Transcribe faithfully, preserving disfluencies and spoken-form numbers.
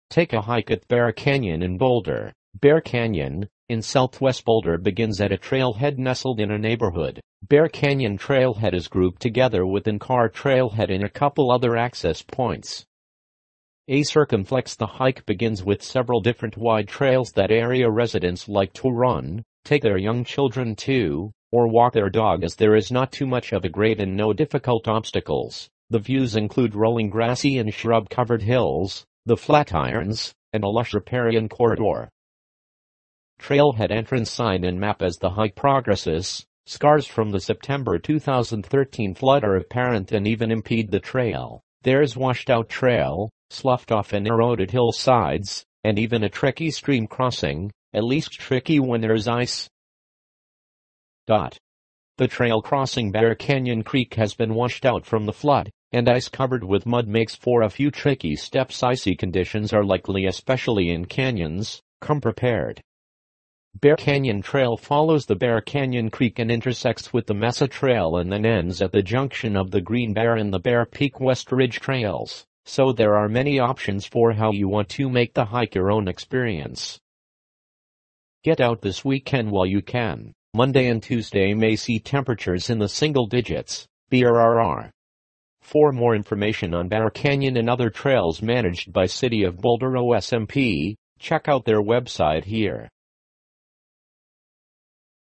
Take a hike at Bear Canyon in Boulder. Bear Canyon, in southwest Boulder, begins at a trailhead nestled in a neighborhood. Bear Canyon Trailhead is grouped together with In-Car Trailhead and a couple other access points. A circumflex. The hike begins with several different wide trails that area residents like to run, take their young children to, or walk their dog, as there is not too much of a grade and no difficult obstacles. The views include rolling grassy and shrub-covered hills, the Flatirons, and a lush riparian corridor. Trailhead entrance sign and map. As the hike progresses, scars from the September two thousand thirteen flood are apparent and even impede the trail. There's washed-out trail, sloughed-off and eroded hillsides, and even a tricky stream crossing, at least tricky when there's ice. Dot. The trail crossing Bear Canyon Creek has been washed out from the flood, and ice covered with mud makes for a few tricky steps. Icy conditions are likely, especially in canyons. Come prepared. Bear Canyon Trail follows the Bear Canyon Creek and intersects with the Mesa Trail and then ends at the junction of the Green Bear and the Bear Peak West Ridge trails, so there are many options for how you want to make the hike your own experience. Get out this weekend while you can. Monday and Tuesday may see temperatures in the single digits. B R R R. For more information on Bear Canyon and other trails managed by City of Boulder O S M P, check out their website here.